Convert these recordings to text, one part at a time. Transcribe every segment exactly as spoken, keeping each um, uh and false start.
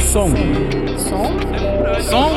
Som. Som? Som.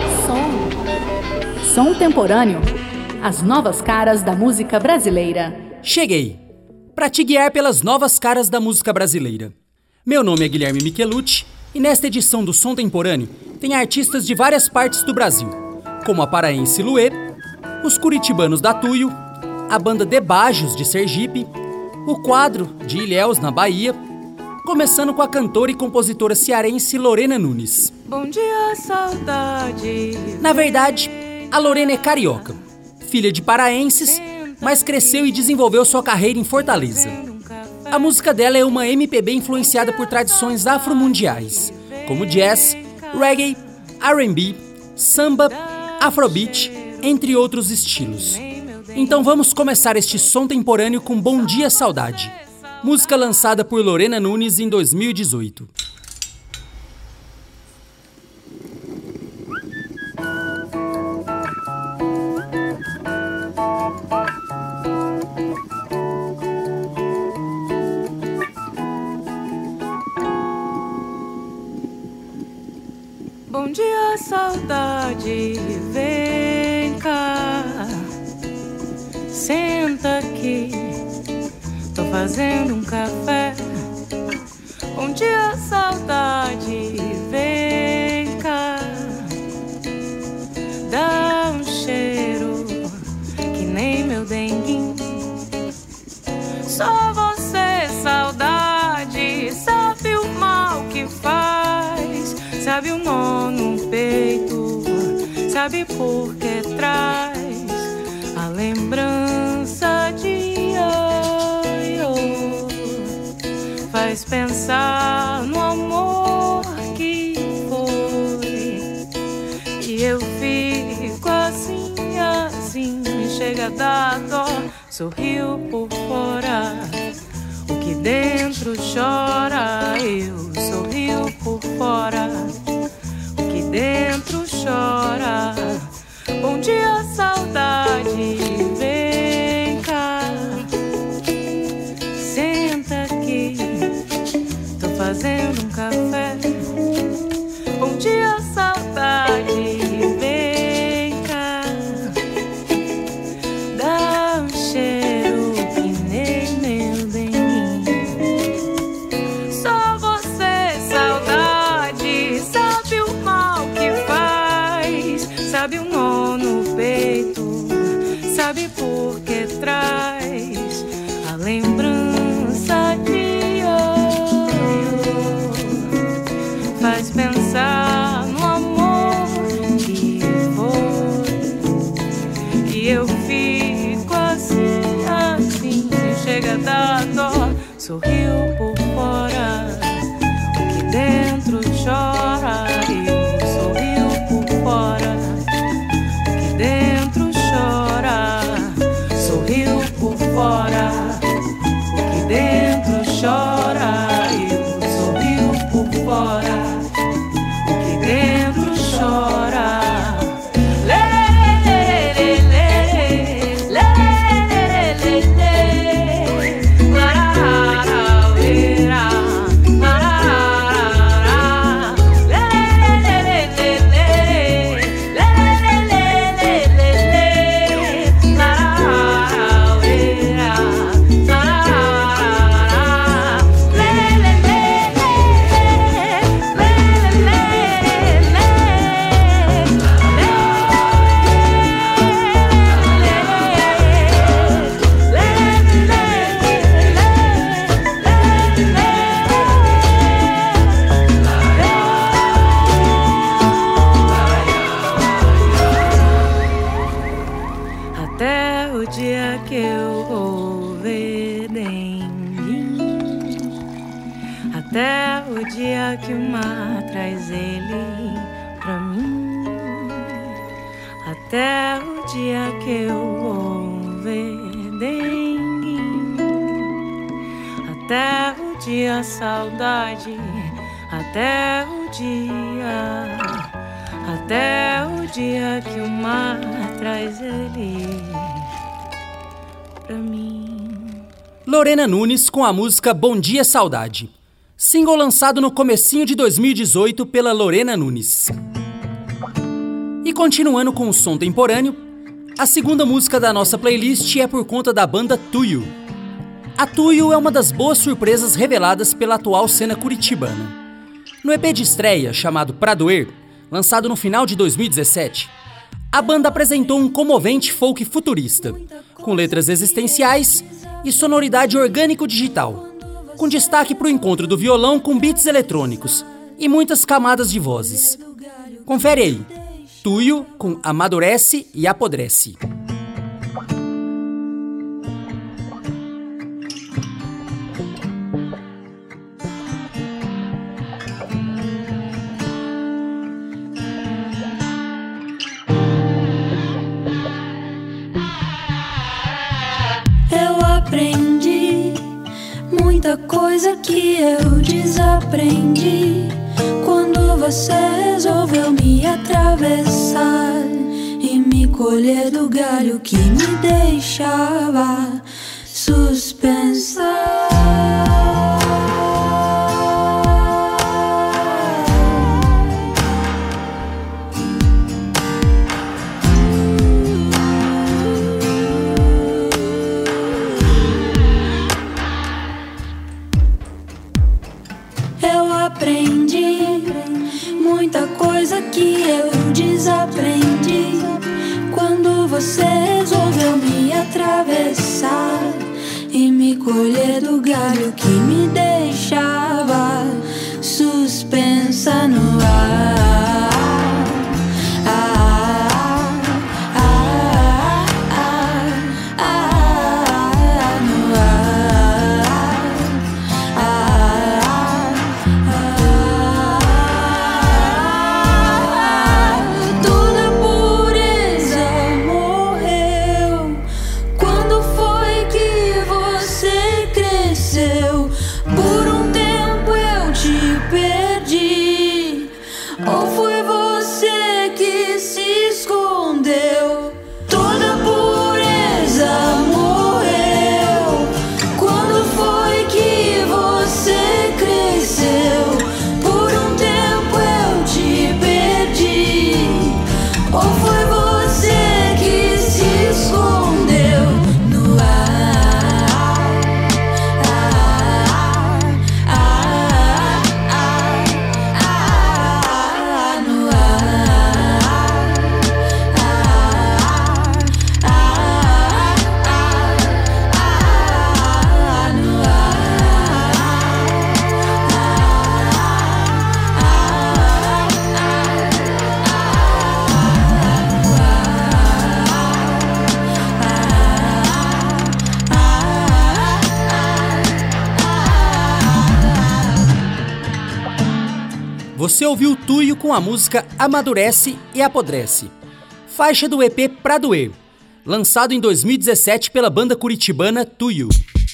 Som. Som temporâneo. As novas caras da música brasileira. Cheguei para te guiar pelas novas caras da música brasileira. Meu nome é Guilherme Michelucci e nesta edição do Som Temporâneo tem artistas de várias partes do Brasil, como a paraense Luê, os curitibanos da Tuyo, a banda Debajos de Sergipe, o quadro de Ilhéus na Bahia, começando com a cantora e compositora cearense Lorena Nunes. Bom dia, saudade. Na verdade, a Lorena é carioca, filha de paraenses, mas cresceu e desenvolveu sua carreira em Fortaleza. A música dela é uma M P B influenciada por tradições afromundiais, como jazz, reggae, R and B, samba, afrobeat, entre outros estilos. Então vamos começar este som temporâneo com Bom Dia Saudade, música lançada por Lorena Nunes em dois mil e dezoito. Bom dia, saudade, vem cá, senta aqui, tô fazendo um café. Bom dia, saudade, vem cá, dá um cheiro que nem meu denguinho. Só você, saudade, sabe o mal que faz, sabe o nó no peito, sabe por que traz a lembrança de ioiô. Faz pensar no amor que foi, e eu fico assim, assim, chega a dar dó. Sorriu por fora, o que dentro chora. Eu sorrio por fora, o que dentro chora. Bom dia, saudade, vem cá, senta aqui, tô fazendo um café. Bom dia, saudade, vem cá, dá um cheiro que nem meu denguinho. Só você, saudade, sabe o mal que faz, sabe o nó no peito, sabe por que traz a lembrança de ioiô. Faz pensar no amor que foi, e eu fico assim, assim, chega a dar dó. Sorriu por fora, o que dentro chora. Eu sorriu por fora, o que dentro chora. Sorriu por fora, o que dentro chora. Eu sorriu por fora, o que dentro chora. Até o dia que eu vou ver dengue, até o dia que o mar traz ele pra mim, até o dia que eu vou ver dengue, até o dia saudade, até o dia, até o dia que o mar traz ele pra mim. Lorena Nunes com a música Bom Dia Saudade. single lançado no comecinho de dois mil e dezoito pela Lorena Nunes. E continuando com o som temporâneo, a segunda música da nossa playlist é por conta da banda Tuyo. A Tuyo é uma das boas surpresas reveladas pela atual cena curitibana. No E P de estreia, chamado Pra Doer, lançado no final de dois mil e dezessete, a banda apresentou um comovente folk futurista, com letras existenciais e sonoridade orgânico-digital, com destaque para o encontro do violão com beats eletrônicos e muitas camadas de vozes. Confere aí, Tuyo com Amadurece e Apodrece. Aprendi muita coisa que eu desaprendi quando você resolveu me atravessar e me colher do galho que me deixava suspensa. Aprendi muita coisa que eu desaprendi quando você resolveu me atravessar e me colher do galho que me deixava suspensa no ar. Você ouviu Tuyo com a música Amadurece e Apodrece, faixa do E P Pra Doer, lançado em dois mil e dezessete pela banda curitibana Tuyo.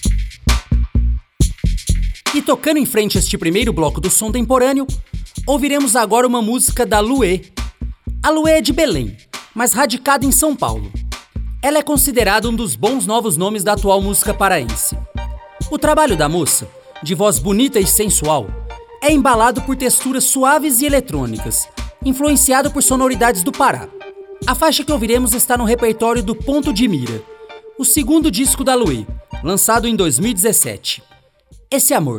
E tocando em frente a este primeiro bloco do som temporâneo, ouviremos agora uma música da Luê. A Luê é de Belém, mas radicada em São Paulo. Ela é considerada um dos bons novos nomes da atual música paraense. O trabalho da moça, de voz bonita e sensual, é embalado por texturas suaves e eletrônicas, influenciado por sonoridades do Pará. A faixa que ouviremos está no repertório do Ponto de Mira, o segundo disco da Luê, lançado em dois mil e dezessete. Esse Amor.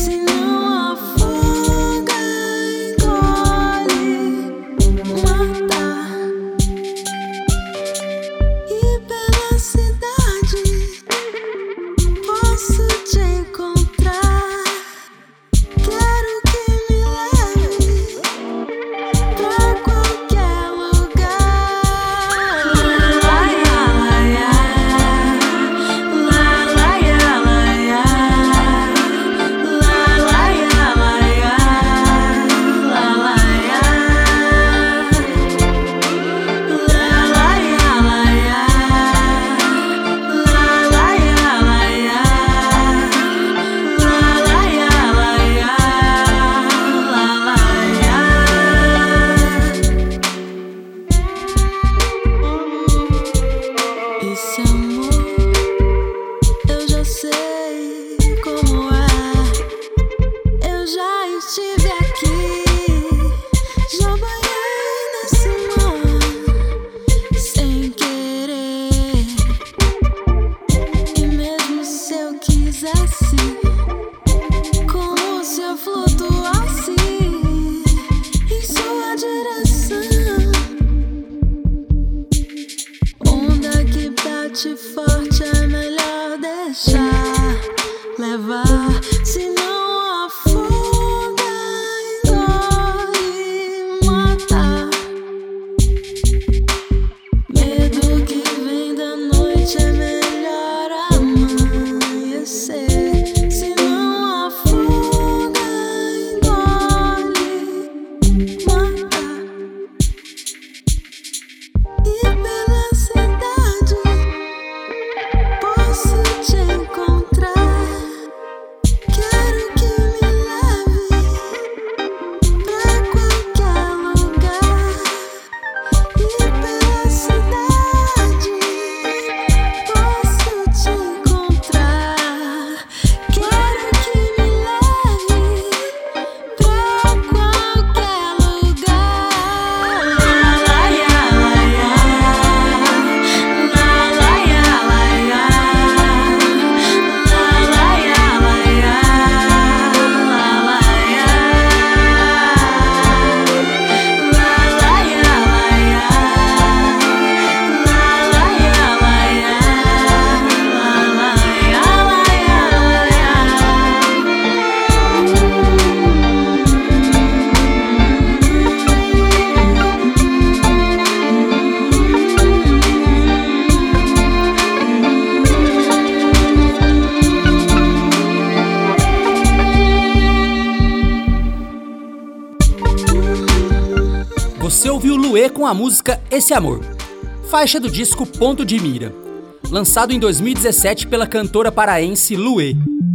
Você ouviu Luê com a música Esse Amor, faixa do disco Ponto de Mira, lançado em dois mil e dezessete pela cantora paraense Luê.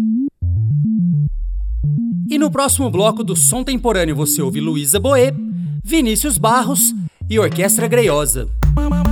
E no próximo bloco do Som Temporâneo você ouve Luísa Boé, Vinícius Barros e Orquestra Greiosa.